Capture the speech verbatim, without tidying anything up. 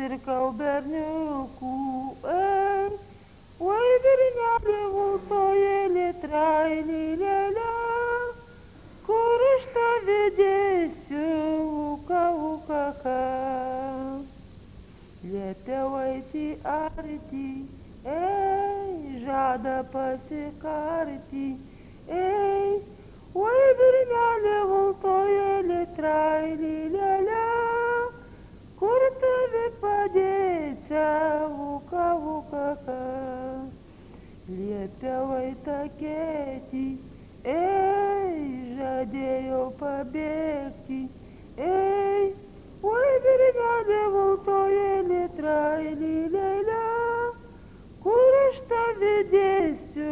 pirkau berniukų, ei, oi virnelė vultojėlė, trailį lėlė, kur aš tave dėsiu, uka, uka, ką. Liepiau eiti arti, ei, žada pasikarti, ei, oi virnelė vultojėlė, trailį lėlė, kur tave padėsiu, uka, uka, ką. Liepiau eitakėti, ei, žadėjau pabėgti, ei, oi virnelė vultojėlė, trailį lėlė, kur aš tave dėsiu,